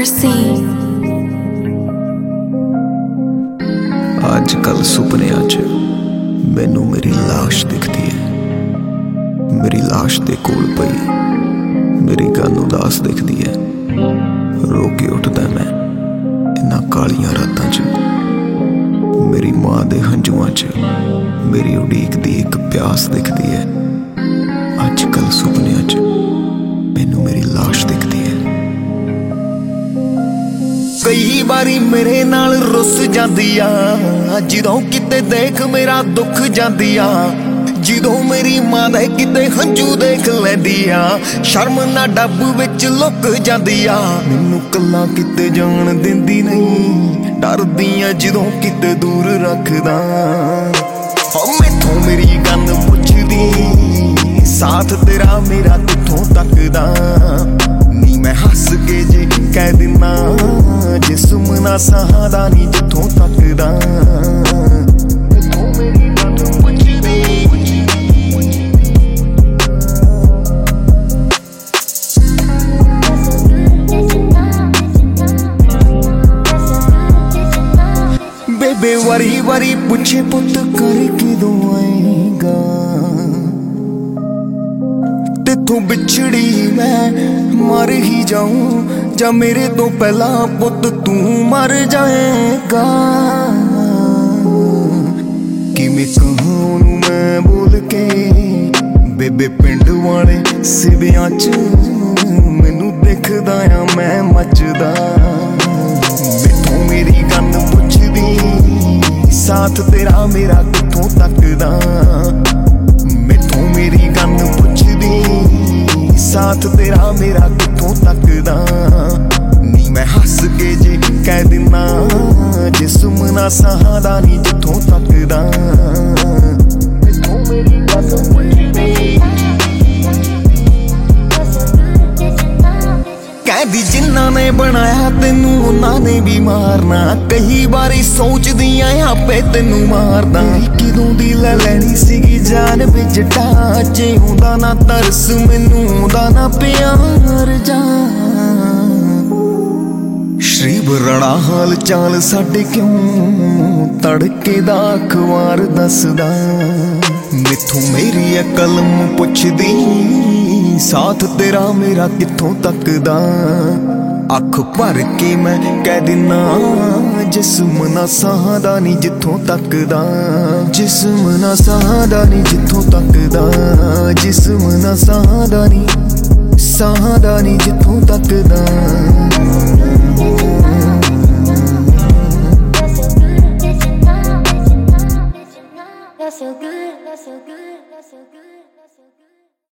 Mercy। ਅੱਜ-ਕੱਲ ਸੁਪਨਿਆਂ 'ਚ ਮੈਨੂੰ ਮੇਰੀ ਲਾਸ਼ ਦਿਖਦੀ ਹੈ। ਮੇਰੀ ਲਾਸ਼ ਦੇ ਕੋਲ ਪਈ ਮੇਰੀ ਗਨ ਉਦਾਸ ਦਿਖਦੀ ਹੈ। ਰੋ ਕੇ ਉੱਠਦਾ ਮੈਂ ਇਨ੍ਹਾਂ ਕਾਲੀਆਂ ਰਾਤਾਂ 'ਚ। ਮੇਰੀ ਮਾਂ ਦੇ ਹੰਝੂਆਂ 'ਚ ਮੇਰੀ ਉਡੀਕ ਦੀ ਇੱਕ ਪਿਆਸ ਦਿਖਦੀ ਹੈ। ਅੱਜ-ਕੱਲ ਸੁਪਨਿਆਂ 'ਚ ਮੈਨੂੰ ਮੇਰੀ ਲਾਸ਼ ਦਿਖਦੀ ਹੈ। ਕਈ ਵਾਰੀ ਮੇਰੇ ਨਾਲ ਰੁੱਸ ਜਾਂਦੀ ਆ, ਜਦੋਂ ਕਿਤੇ ਦੇਖ ਮੇਰਾ ਦੁੱਖ ਜਾਂਦੀ ਆ। ਜਦੋਂ ਮੇਰੀ ਮਾਂ ਦੇ ਕਿਤੇ ਹੰਝੂ ਦੇਖ ਲੈਂਦੀ ਆ, ਸ਼ਰਮ ਨਾ ਡੱਬ ਵਿੱਚ ਲੁਕ ਜਾਂਦੀ ਆ। ਮੈਨੂੰ ਕੱਲਾ ਕਿਤੇ ਜਾਣ ਦਿੰਦੀ ਨਹੀਂ, ਡਰਦੀ ਆ ਜਦੋਂ ਕਿਤੇ ਦੂਰ ਰੱਖਦਾ। ਮੈਥੋਂ ਮੇਰੀ ਗੰਨ ਪੁੱਛਦੀ, ਸਾਥ ਤੇਰਾ ਮੇਰਾ ਕਿੱਥੋਂ ਤੱਕਦਾ। ਨੀ ਮੈਂ ਹੱਸ ਕੇ ਜੇ ਕਹਿ ਦਿਨਾ, ਜਿਸਮ ਨਾ ਸਹਾਦਾ ਨੀ ਜਿੱਥੋਂ ਤੱਕਦਾ। ਮੇਰੀ ਗੰਨ ਪੁੱਛਦੀ, ਬੇਬੇ ਵਾਰੀ ਵਾਰੀ ਪੁੱਛੇ ਪੁੱਤ ਕਰ ਕਿਦੋਂ ਆਏਗਾ। ਤੇਥੋਂ ਵਿਛੜੀ ਮੈਂ ਮਰ ਹੀ ਜਾਊਂ, ਜਾਂ ਮੇਰੇ ਤੋਂ ਪਹਿਲਾਂ ਪੁੱਤ ਤੂੰ ਮਰ ਜਾਏਗਾ। ਕਿਵੇਂ ਕਹਾਂ ਉਹਨੂੰ ਮੈਂ ਬੋਲ ਕੇ, ਬੇਬੇ ਪਿੰਡ ਵਾਲੇ ਸਿਵਿਆਂ 'ਚ ਮੈਨੂੰ ਦਿਖਦਾ ਆ ਮੈਂ ਮੱਚਦਾ। ਮੈਥੋਂ ਮੇਰੀ ਗੰਨ ਪੁੱਛਦੀ, ਸਾਥ ਤੇਰਾ ਮੇਰਾ ਕਿੱਥੋਂ ਤੱਕਦਾ। ਮੈਥੋਂ ਮੇਰੀ ਗੰਨ ਪੁੱਛਦੀ, ਸਾਥ ਤੇਰਾ ਮੇਰਾ ਕਿੱਥੋਂ ਤੱਕਦਾ। ਨੀ ਮੈਂ ਹੱਸ ਕੇ ਜੇ ਕਹਿ ਦਿਨਾ, ਜਿਸਮ ਨਾ ਸਹਾਦਾ ਨੀ ਜਿੱਥੋਂ ਤੱਕਦਾ। ਮੈਥੋਂ ਮੇਰੀ ਗੰਨ ਪੁੱਛਦੀ, ਕਹਿੰਦੀ ਜਿਨ੍ਹਾਂ ਨੇ ਬਣਾਇਆ ਤੈਨੂੰ ਉਹਨਾਂ ਨੇ ਵੀ ਮਾਰਨਾ। ਕਈ ਵਾਰੀ ਸੋਚਦੀ ਆਂ ਆਪੇ ਤੈਨੂੰ ਮਾਰਦਾ। ਕਿਦੋਂ ਦੀ ਲੈ ਲੈਣੀ ਸੀਗੀ ਜਾਨ ਵਿੱਚ ਟਾਚ, ਹੁੰਦਾ ਨਾ ਤਰਸ ਮੈਨੂੰ ਆਉਂਦਾ ਨਾ ਪਿਆਰ ਜਾ। ਸ਼ਰੀਬ ਰਣਾ ਹਾਲ ਚਾਲ ਸਾਡੇ ਕਿਉਂ ਤੜਕੇ ਦਾ ਅਖਬਾਰ ਦੱਸਦਾ। ਮੈਥੋਂ ਮੇਰੀ ਇਹ ਕਲਮ ਪੁੱਛਦੀ, ਸਾਥ ਤੇਰਾ ਮੇਰਾ ਕਿੱਥੋਂ ਤੱਕਦਾ। ਅੱਖ ਭਰ ਕੇ ਮੈਂ ਕਹਿ ਦਿਨਾ, ਜਿਸਮ ਨਾ ਸਹਾਦਾ ਨੀ ਜਿੱਥੋਂ ਤੱਕਦਾ। ਜਿਸਮ ਨਾ ਸਹਾਦਾ ਨੀ ਜਿੱਥੋਂ ਤੱਕਦਾ। ਜਿਸਮ ਨਾ ਸਹਾਦਾ ਨੀ ਜਿੱਥੋਂ ਤੱਕਦਾ। That's so good, that's so good, that's so good.